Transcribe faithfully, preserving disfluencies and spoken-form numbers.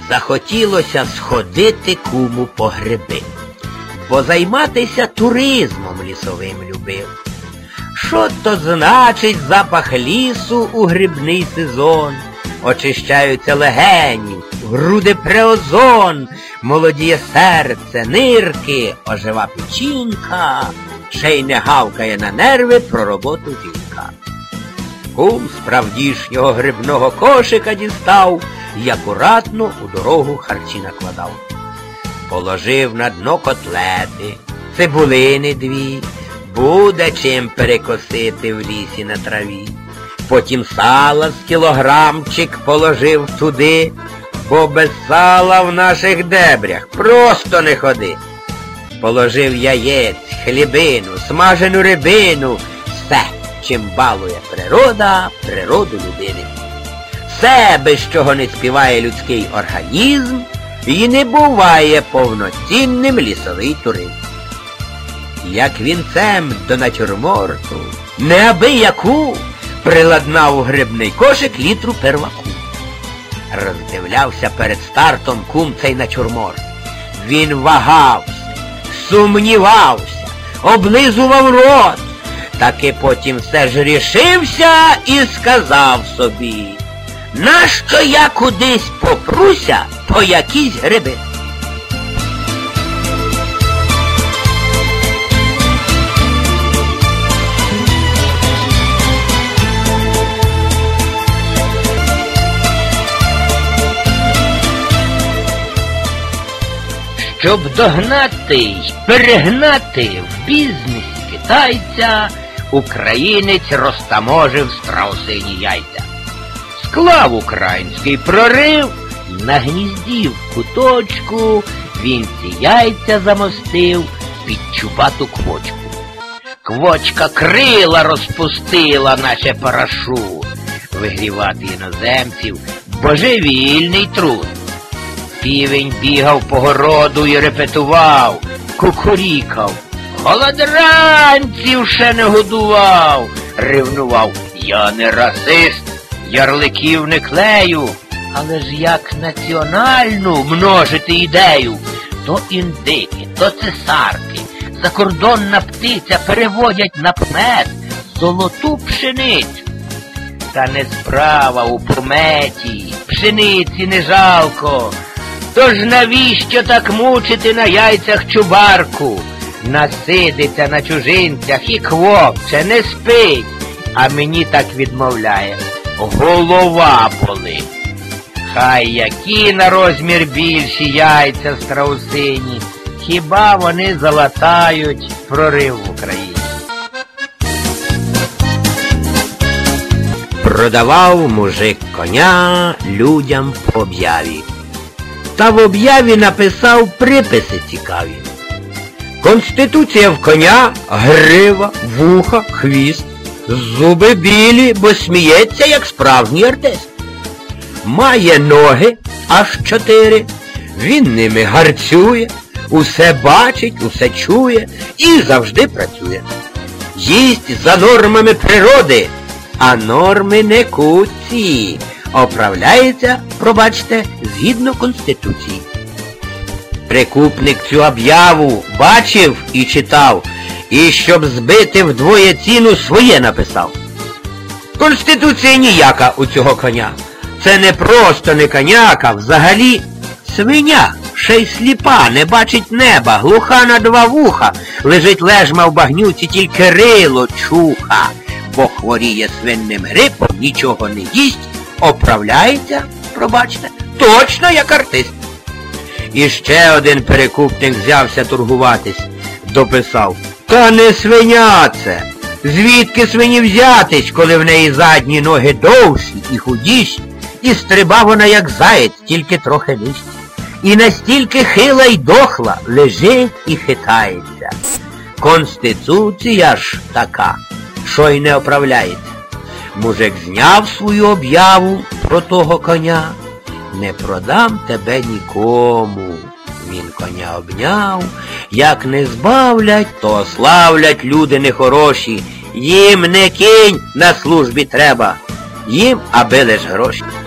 захотілося сходити куму по гриби, бо займатися туризмом лісовим любив. Що то значить запах лісу у грибний сезон? Очищаються легені, груди преозон, молодіє серце, нирки, ожива печінка, ще й не гавкає на нерви про роботу жінка. Кум справдішнього грибного кошика дістав і акуратно у дорогу харчі накладав. Положив на дно котлети, цибулини дві, буде чим перекосити в лісі на траві. Потім сала з кілограмчик положив туди, бо без сала в наших дебрях просто не ходи. Положив яєць, хлібину, смажену рибину, все, чим балує природа, природу людини. Все, без чого не співає людський організм, і не буває повноцінним лісовий туризм. Як вінцем до натюрморту, неабияку, приладнав у грибний кошик літру перваку. Роздивлявся перед стартом кум цей натюрморт. Він вагався, сумнівався, облизував рот, таки потім все ж рішився і сказав собі: нащо я кудись попруся по якісь гриби? Щоб догнати й перегнати в бізнесі китайця, українець розтаможив страусині яйця. Склав український прорив, на гнізді в куточку він ці яйця замостив під чубату квочку. Квочка крила розпустила, наче парашут, вигрівати іноземців божевільний труд. Півень бігав по городу і репетував, кукурікав, голодранців ще не годував, ревнував: я не расист, ярликів не клею, але ж як національну множити ідею, то індики, то цесарки, закордонна птиця переводять на помет золоту пшеницю. Та не справа у пометі, пшениці не жалко. Тож навіщо так мучити на яйцях чубарку? Насидиться на чужинцях і квокче, не спить, а мені так відмовляє: голова болить. Хай які на розмір більші яйця страусині, хіба вони залатають прорив в Україні? Продавав мужик коня людям по об'яві. Та в об'яві написав приписи цікаві. Конституція в коня, грива, вуха, хвіст, зуби білі, бо сміється, як справжній артист. Має ноги аж чотири, він ними гарцює, усе бачить, усе чує і завжди працює. Їсть за нормами природи, а норми не куці. Оправляється, пробачте, згідно Конституції. Прикупник цю об'яву бачив і читав, і щоб збити вдвоє ціну, своє написав. Конституція ніяка у цього коня. Це не просто не коняка, взагалі свиня, ще й сліпа, не бачить неба, глуха на два вуха, лежить лежма в багнюці, тільки рило чуха, бо хворіє свинним грипом, нічого не їсть, оправляється, пробачте, точно як артист. І ще один перекупник взявся торгуватись, дописав: та не свиня це, звідки свині взятись, коли в неї задні ноги довші і худіші, і стриба вона як заєць, тільки трохи нижче. І настільки хила й дохла, лежить і хитається. Конституція ж така, що й не оправляється. Мужик зняв свою об'яву про того коня: не продам тебе нікому. Він коня обняв: як не збавлять, то ославлять люди нехороші. Їм не кінь на службі треба, їм аби лиш гроші.